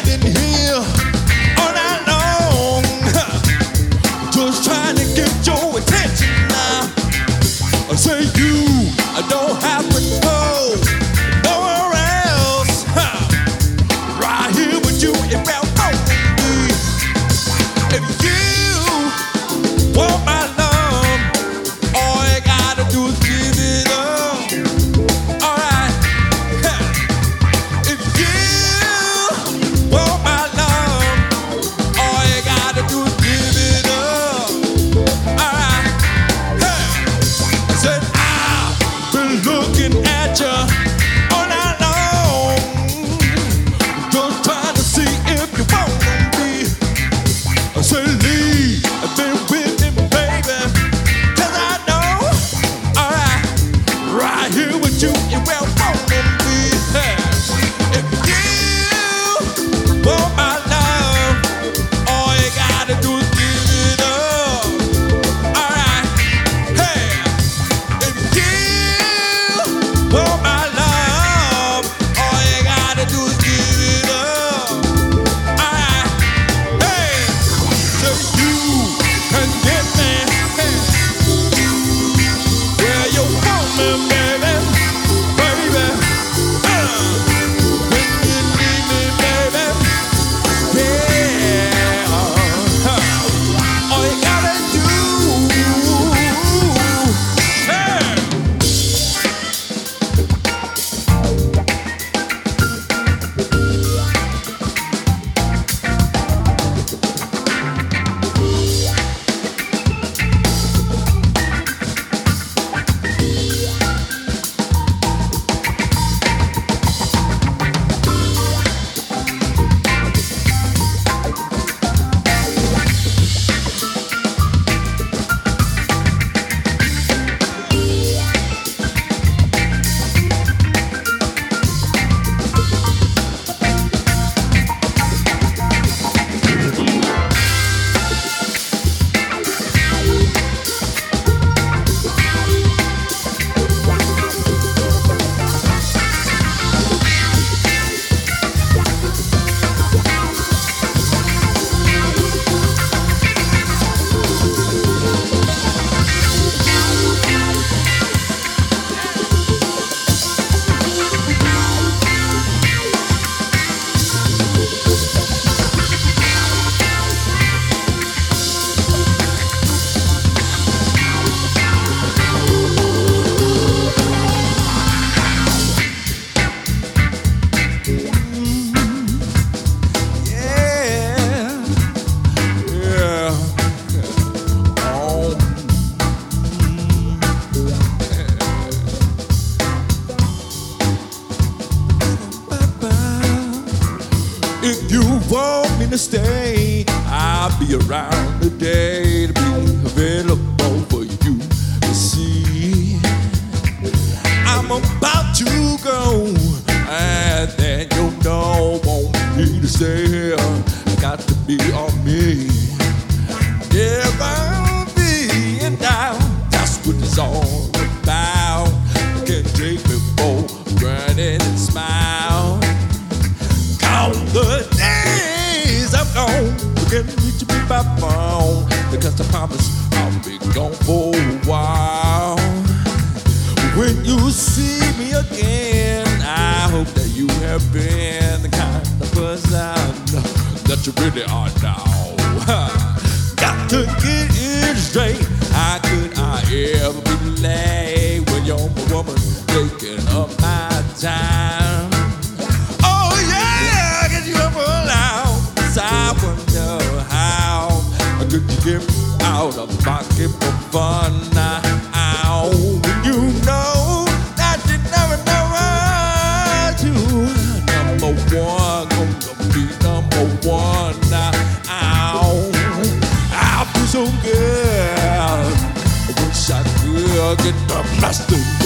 standing here all night long, just trying to get your attention now. I say you don't have to go nowhere else. Right here with you, it felt me. If you want my love, all you gotta do is give it up. Alright. If you want my love, all you gotta do is give it up. Alright. I said I've been looking at you all night long, just trying to see if you want me. I said leave, I've been with me, baby, 'cause I know, alright, right here with you, you will want me. If you want my love, all you gotta do is give it up. Alright, hey, if you want my love, all you gotta do is give it up. Alright, hey, so you can get me where you want me, baby, baby. When you need me, baby, yeah. All you gotta do, hey. If you want me to stay, I'll be around today to be available for you to see. I'm about to go, and then you know won't need to stay here. I got to be on me. Never being down, that's what it's all about. I can't take me for granted and smile. Count the days I'm gone, forget me to be my phone, because I promise I'll be gone for a while. When you see me again, I hope that you have been the kind of person that you really are now. Got to get it straight. How could I ever be late when you're a woman taking up my time? Oh yeah, I get you up loud. I wonder how could you get me out of pocket for fun now? When you know that you never know what to. Number one, gonna be number one now. I feel so good. I wish I could get the master.